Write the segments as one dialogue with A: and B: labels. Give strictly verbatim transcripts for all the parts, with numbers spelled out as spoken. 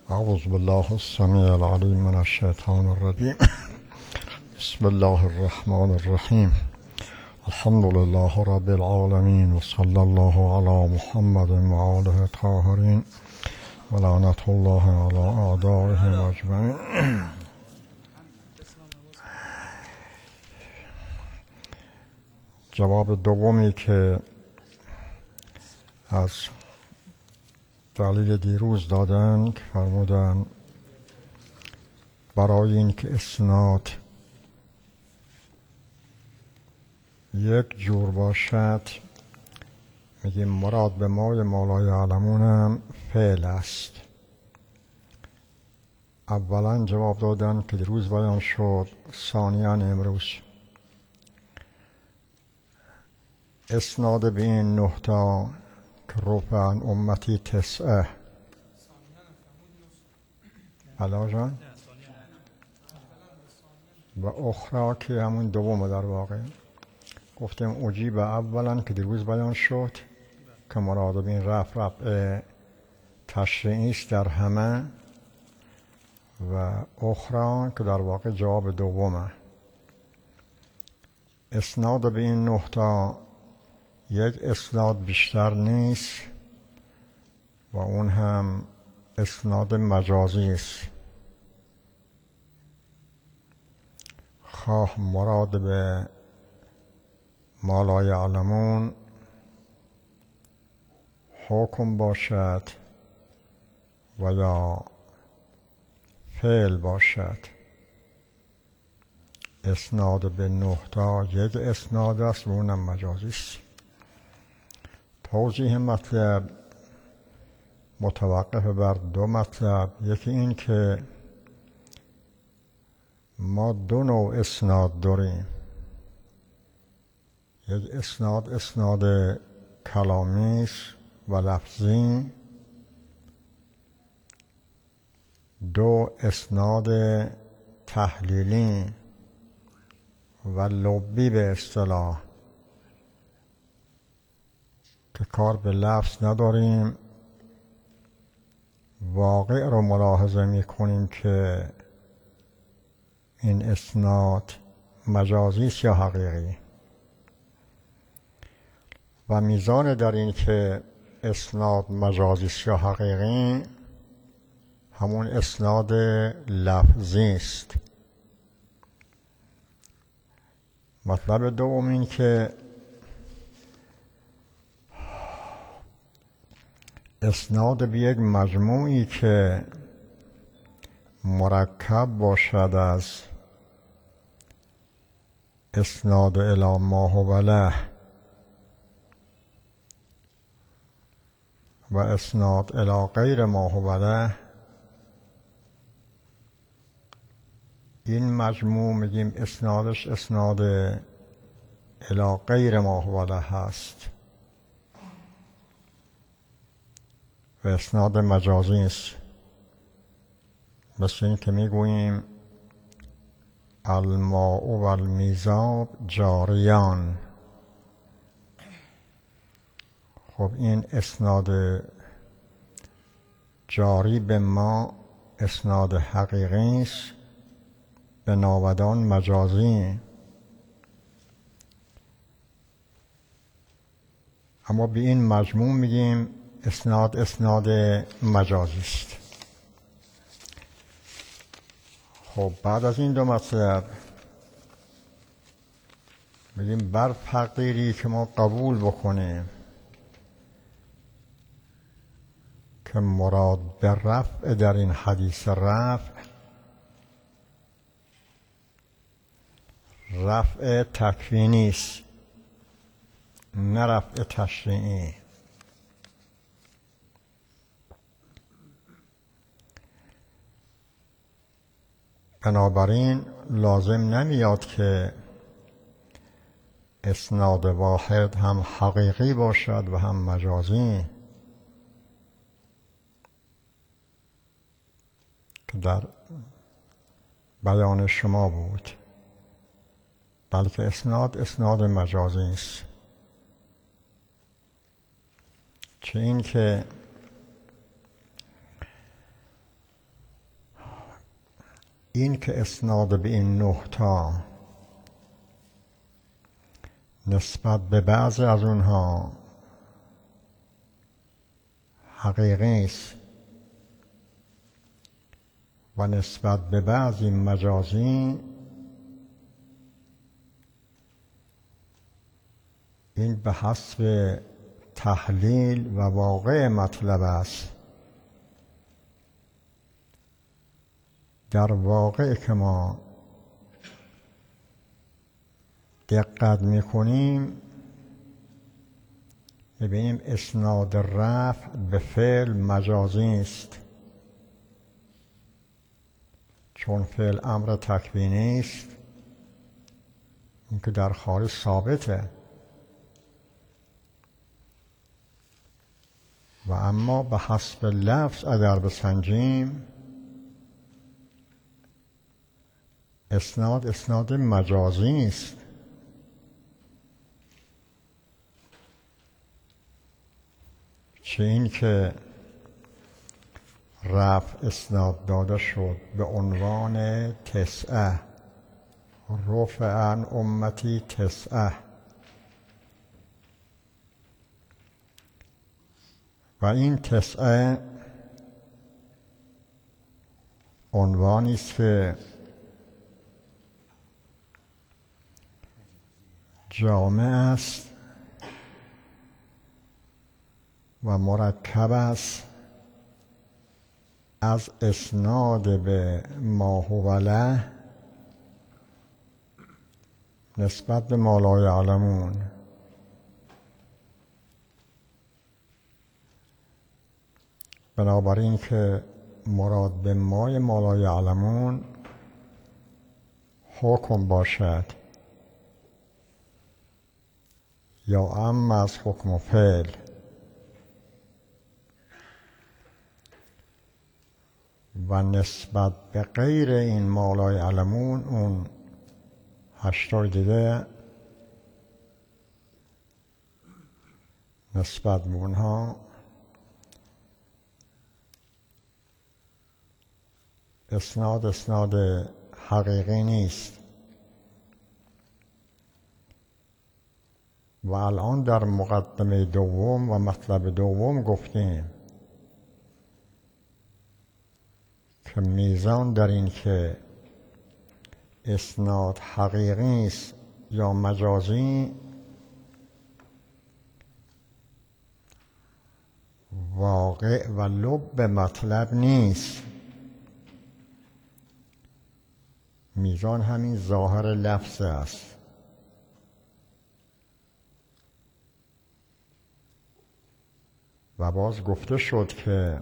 A: اعوذ بالله السمیع العلیم من الشیطان الرجیم. بسم الله الرحمن الرحیم. الحمد لله رب العالمین و صلی الله علی محمد و آله الطاهرین و لعنت الله علی اعدائهم اجمعین. جواب دومی که از دلیل دیروز دادن که فرمودن برای اینکه اسناد یک جور باشد میگیم مراد به ما مولای علمون هم فعل است. اولا جواب دادن که دیروز بیان شد، ثانیا امروز اسناد به این نهتا که رفع عن امتی تسعه. بلا جان و اخرى که همون دوم در واقع گفتم اجیب اولا که دیروز بیان شد که مراد به این رفع رفع تشریعی است در همه، و اخرى که در واقع جواب دومه. اسناد به این نهتا یک اسناد بیشتر نیست و اون هم اسناد مجازی است. خواه مراد به ما لا یعلمون حکم باشد و یا فعل باشد. اسناد به نهتا یک اسناد است و اونم مجازی است. توضیح مطلب متوقف بر دو مطلب. یکی این که ما دو نوع اسناد داریم. یک اسناد اسناد کلامی است و لفظی، دو اسناد تحلیلی و لبی به اصطلاح که کار به لفظ نداریم، واقع رو ملاحظه می کنیم که این اسناد مجازی است یا حقیقی، و میزان در این که اسناد مجازی است یا حقیقی همون اسناد لفظی است. مطلب دوم این که اسناد به یک مجموعی که مرکب باشد از اسناد الی ما هو له و اسناد الی غیر ما هو له، این مجموع میگیم اسنادش اسناد الی غیر ما هو له هست و اسناد مجازی است. مثل این که میگوییم الماء و المیزاب جاریان. خب این اسناد جاری به ما اسناد حقیقی است، به ناودان مجازی، اما به این مجموع میگیم اسناد اسناد مجازی است. خب بعد از این دو مطلب میگیم بر تقدیری که ما قبول بکنیم که مراد به رفع در این حدیث رفع رفع تکوینی است، نه رفع تشریعی. بنابراین لازم نمیاد که اسناد واحد هم حقیقی باشد و هم مجازی که در بیان شما بود، بلکه اسناد اسناد مجازی است. چه این که این که اسناد به این نه تا نسبت به بعضی از اونها حقیقی است و نسبت به بعضی مجازی، این به حسب تحلیل و واقع مطلب است. در واقع که ما دقت میکنیم میبینیم اسناد رفع به فعل مجازی است، چون فعل امر تکوینی است، این که در خارج ثابته. و اما به حسب لفظ اگر بسنجیم اسناد اسناد مجازی است. چه این که رفع اسناد داده شد به عنوان تسعه، رفع عن امتی تسعه، و این تسعه عنوانی است که جامع است و مرکب است از اسناد به ما هو له نسبت به ما لا یعلمون. بنابراین که مراد به ما ما لا یعلمون حکم باشد یا ام از حکم و فعل، و نسبت به غیر این ما لا یعلمون اون هشتای دیگه نسبت به اونها اسناد اسناد حقیقی نیست. و الان در مقدمه دوم و مطلب دوم گفتیم که میزان در این که اسناد حقیقی است یا مجازی واقع و لب مطلب نیست. میزان همین ظاهر لفظ است. و باز گفته شد که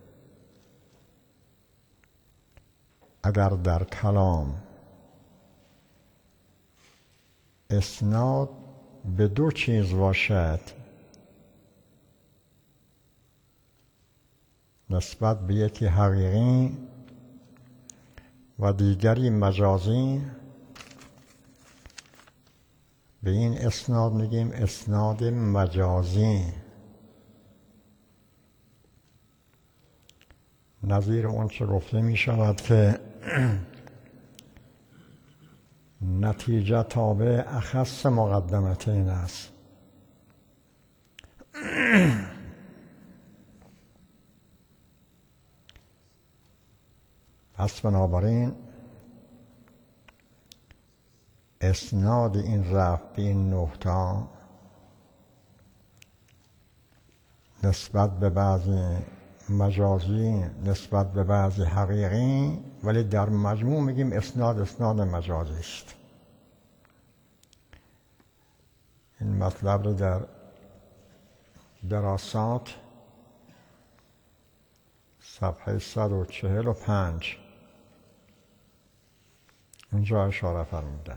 A: اگر در کلام اسناد به دو چیز باشد، نسبت به یکی حقیقی و دیگری مجازی، به این اسناد میگیم اسناد مجازی. نظیر اون چه گفته می شود که نتیجه تابع اخص مقدمتین است. پس بنابراین اسناد این رفع به این نقطه نسبت به بعضی مجازی، نسبت به بعضی حقیقی، ولی در مجموع میگیم اسناد اسناد مجازی است. این مطلب رو در دراسات صفحه صد و چهل و پنج اونجا اشاره فرمودن.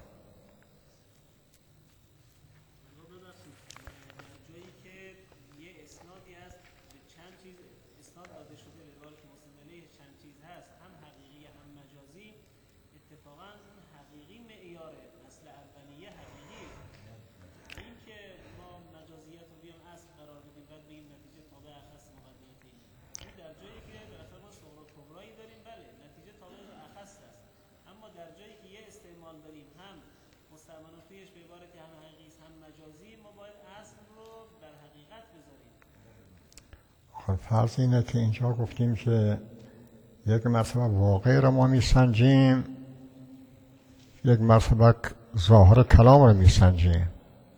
B: جایی که یه استعمال داریم هم مستعمل فیش به عبارتی هم حقیقی هم مجازی، ما باید اصل رو در حقیقت بذاریم.
A: خب فرض اینه که اینجا گفتیم که یک مرتبه واقع رو ما میسنجیم، یک مرتبه ظاهر کلام رو میسنجیم.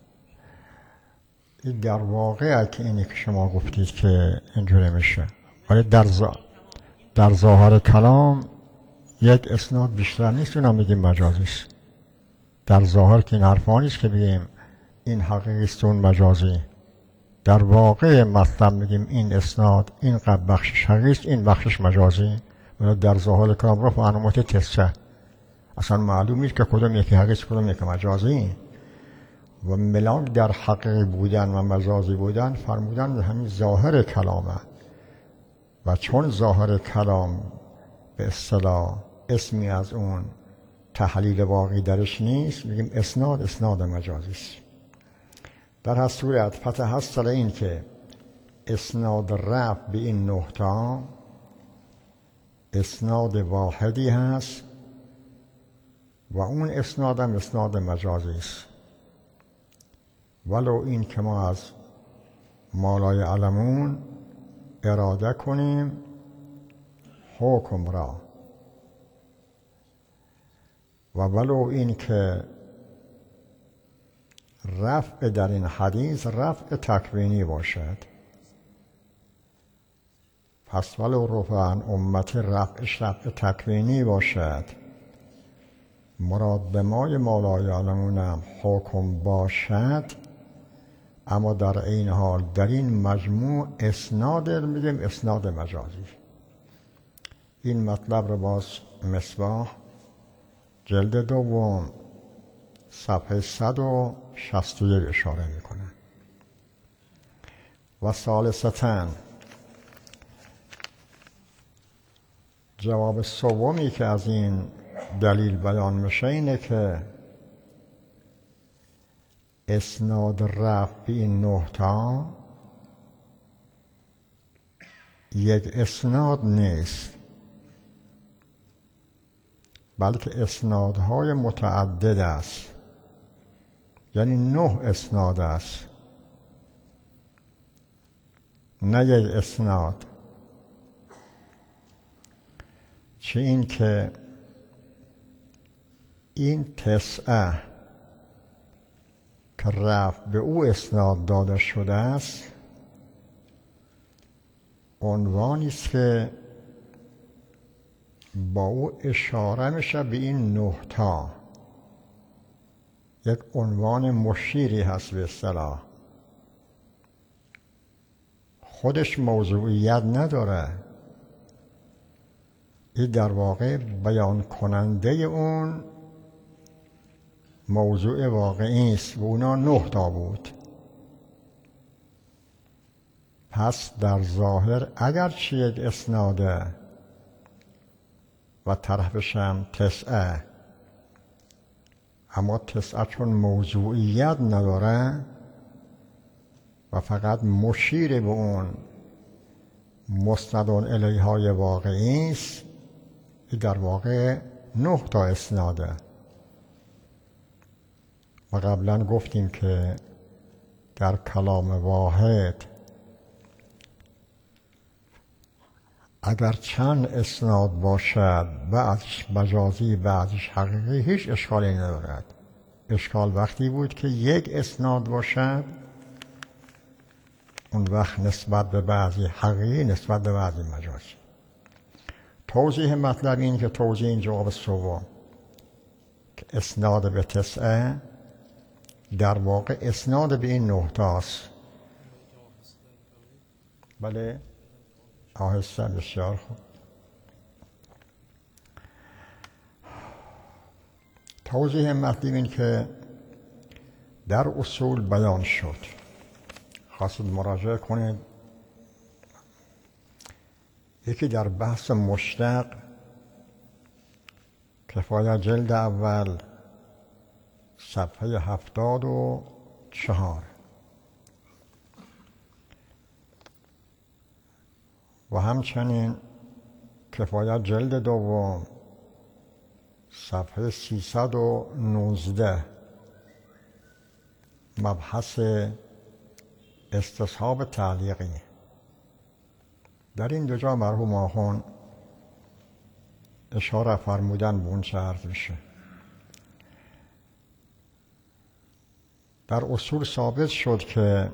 A: این در واقع که اینی که شما گفتید که اینجوری میشه، ولی در ظا... در ظاهر کلام یک اسناد بیشتر نیست، اونا میگیم مجازی است. در ظاهر که این حرفا نیست که بگیم این حقیقی است اون مجازی. در واقع مطلب میگیم این اسناد، این قبل بخشش حقیقی است، این بخشش مجازی. ولی در ظاهر کلام رو فعنومت تسه اصلا معلوم نیست که کدوم یکی حقیقی است کدوم یکی مجازی. و ملان در حقیقی بودن و مجازی بودن فرمودن همین ظاهر کلامه. و چون ظاهر کلام به اصطلاح اسمی از اون تحلیل واقعی درش نیست، میگیم اسناد اسناد مجازی است. در هر صورت فتحصل این که اسناد رفع به این نقطه اسناد واحدی هست و اون اسناد هم اسناد مجازی است. ولو این که ما از مالای علمون اراده کنیم حکم را، و ولو این که رفع در این حدیث رفع تکوینی باشد، پس ولو رفع عن امتی رفعش رفع تکوینی باشد، مراد به مای مالای علمونم حکم باشد، اما در این حال در این مجموع اسناد میگیم اسناد مجازی. این مطلب رو باز مصباح جلد دوم صفحه صد و شصت و یک اشاره میکنه. و ثالثتاً جواب سومی که از این دلیل بیان میشه اینه که اسناد رفع به این نقطه یک اسناد نیست، بلکه اسنادهای متعدد است، یعنی نه اسناد است، نه یک اسناد. چه این که این تسعه که رفع به او اسناد داده شده است عنوانی است که با او اشاره میشه به این نه تا، یک عنوان مشیری هست به اصطلاح، خودش موضوعیت نداره. این در واقع بیان کننده اون موضوع واقعی است و اونا نه تا بود. پس در ظاهر اگر چه یک اسناده و طرفش هم تسعه، اما تسعه چون موضوعیت نداره و فقط مشیر به اون مستندون الیهای واقعی است، در واقع نه تا اسناده. و قبلا گفتیم که در کلام واحد اگر چند اسناد باشد، بعضش مجازی بعضش حقیقی، هیچ اشکالی ندارد. اشکال وقتی بود که یک اسناد باشد، اون وقت نسبت به بعضی حقیقی نسبت به بعضی مجازی. توضیح مطلب این که توضیح این جواب سوم که اسناد به تسعه در واقع اسناد به این نه تاست. بله آهسته، بسیار خوب. توضیح مطلب این که در اصول بیان شد، خواستید مراجعه کنید. یکی در بحث مشتق کفایت جلد اول صفحه هفتاد و چهار و همچنین کفایت جلد دوم صفحه سیصد و نوزده، مبحث استصحاب تعلیقی. در این دو جا مرحوم آخوند اشاره فرمودن به اون چه عرض میشه. در اصول ثابت شد که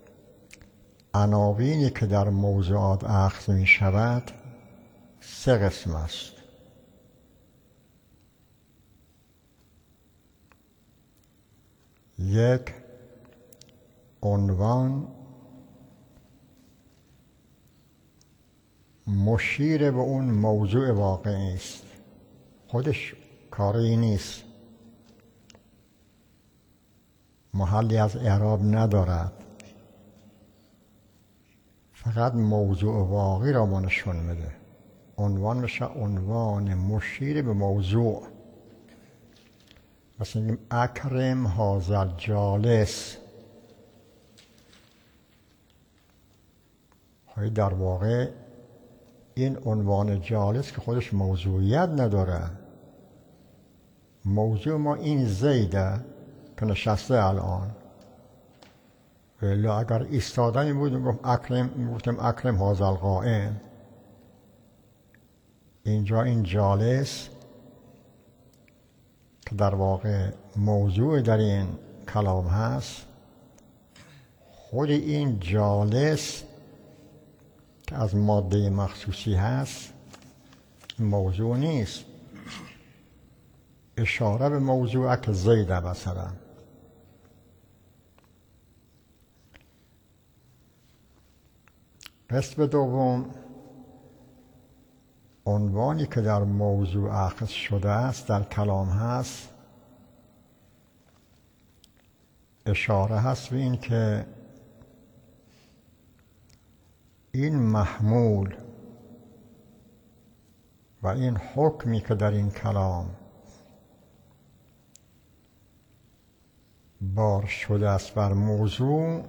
A: عناوینی که در موضوعات اخذ می شود سه قسم است. یک، عنوان مشیر به اون موضوع واقعی است، خودش کاری نیست، محلی از اعراب ندارد، فقط موضوع واقعی را ما نشون میده. عنوان میشه عنوان مشیر به موضوع. مثلا میگیم اکرم هذا الجالس، های در واقع این عنوان جالس که خودش موضوعیت نداره، موضوع ما این زیده که نشسته الان، ولی اگر ایستادنی بود میگم اکرم، میگفتم اکرم هذا القائم. اینجا این جالس که در واقع موضوع در این کلام هست، خود این جالس که از ماده مخصوصی هست موضوع نیست، اشاره به موضوع که زیده مثلا. قسم دوم، عنوانی که در موضوع اخذ شده است در کلام هست، اشاره هست به این که این محمول و این حکمی که در این کلام بار شده است بر موضوع،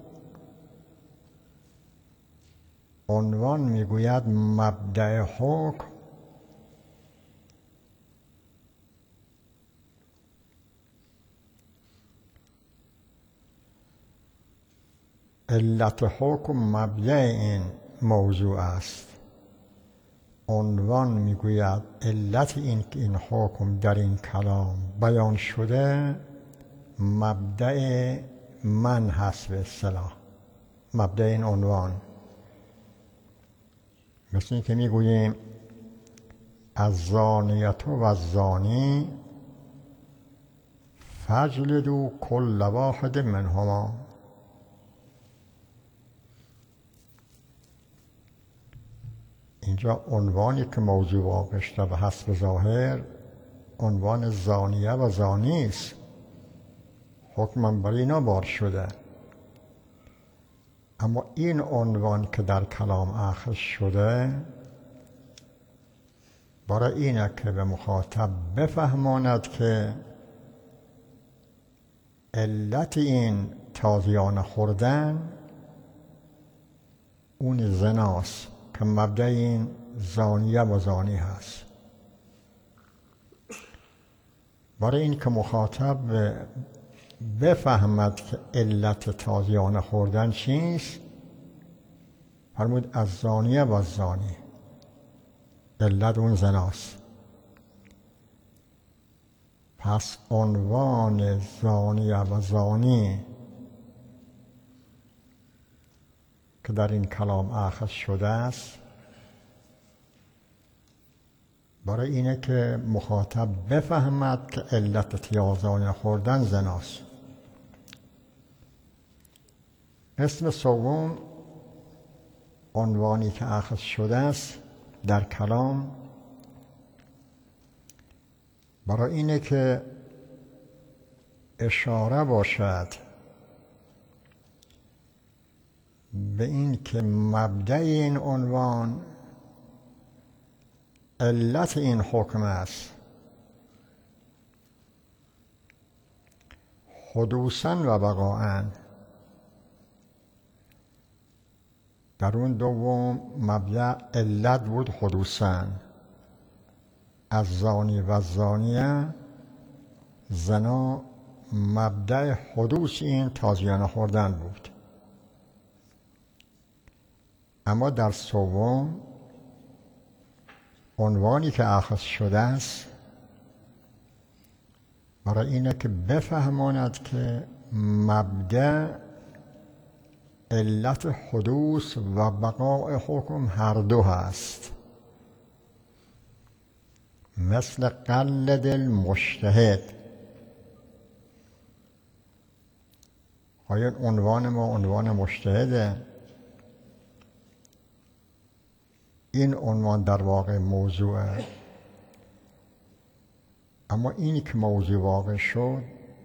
A: عنوان میگوید مبدأ حکم علت حکم مبدأ این موضوع است. عنوان میگوید علت این که این حکم در این کلام بیان شده مبدأ من هست به اصطلاح، مبدأ این عنوان. مثل این که میگوییم الزانیة و الزانی فاجلدوا کل واحد منهما. اینجا عنوانی که موضوع واقع شده به حسب ظاهر عنوان زانیه و زانی است، حکم بر اینا بار شده، اما این عنوان که در کلام اخذ شده برای اینه که به مخاطب بفهماند که علت این تازیانه خوردن اون زناست که مبدأ این زانیه و زانی هست. برای این که مخاطب بفهمد که علت تازیانه خوردن چیست، فرمود از زانیه و زانی، علت اون زناست. پس عنوان زانیه و زانی که در این کلام اخذ شده است برای اینه که مخاطب بفهمد که علت تازیانه خوردن زناست. قسم سوم، عنوانی که اخذ شده است در کلام برای اینه که اشاره باشد به این که مبدأ این عنوان علت این حکم است، حدوثاً و بقاءً. در اون دوم مبدأ علت بود حدوثاً، از زانی و زانیه زنا مبدأ حدوث این تازیانه خوردن بود. اما در سوم عنوانی که اخذ شده است برای اینه که بفهماند که مبدأ علت حدوث و بقاء حکم هر دو هست. مثل قلد المجتهد. آیا عنوان ما عنوان مجتهده؟ این عنوان در واقع موضوعه، اما اینی که موضوع واقع شد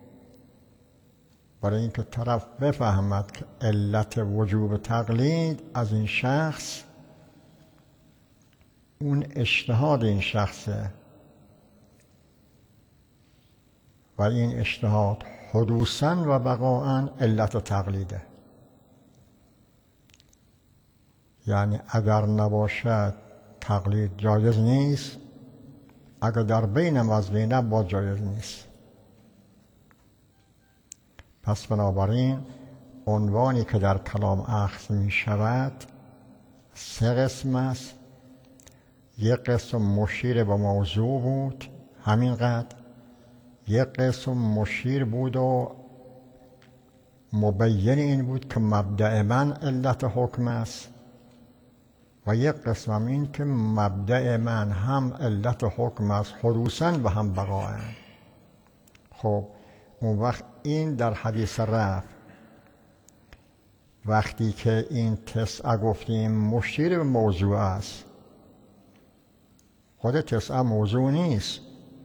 A: برای اینکه طرف بفهمد که علت وجوب تقلید از این شخص اون اجتهاد این شخصه و این اجتهاد حدوثاً و بقاءً علت تقلیده. یعنی اگر نباشد تقلید جایز نیست، اگر در بین مزوی نبود جایز نیست. پس بنابراین عنوانی که در کلام اخذ می شود سه قسم است. یک قسم مشیر به موضوع بود همینقدر، یک قسم مشیر بود و مبین این بود که مبدأ من علت حکم است و یک قسم هم این که مبدأ من هم علت حکم است حدوثاً و هم بقاءً. خب اون وقت این در حدیث رفع وقتی که این تسعه گفتیم مشیر به موضوع است، خود تسعه موضوع نیست.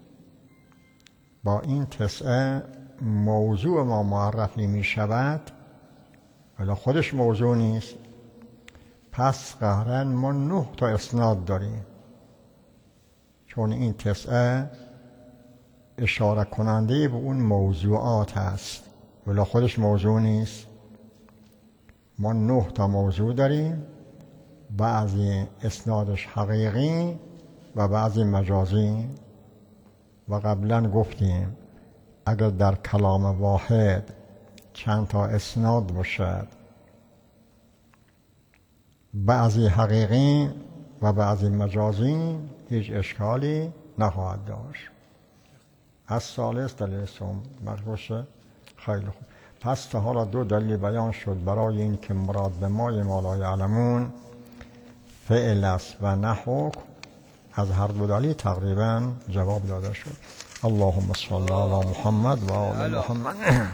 A: با این تسعه موضوع ما معرف نمی شود ولی خودش موضوع نیست. پس قهرن ما نه تا اسناد داریم، چون این تسعه اشاره کننده به اون موضوعات هست ولی خودش موضوع نیست. ما نه تا موضوع داریم، بعضی اسنادش حقیقی و بعضی مجازی. و قبلا گفتیم اگر در کلام واحد چند تا اسناد باشد، بعضی حقیقی و بعضی مجازی، هیچ اشکالی نخواهد داشت. از ثالث دلیل سوم مرگوشه. خیلی خوب. پس تا حالا دو دلیل بیان شد برای این که مراد به ما ما لا یعلمون فعل است و نه حکم. از هر دو دلیل تقریبا جواب داده شد. اللهم صل علی محمد و آل محمد.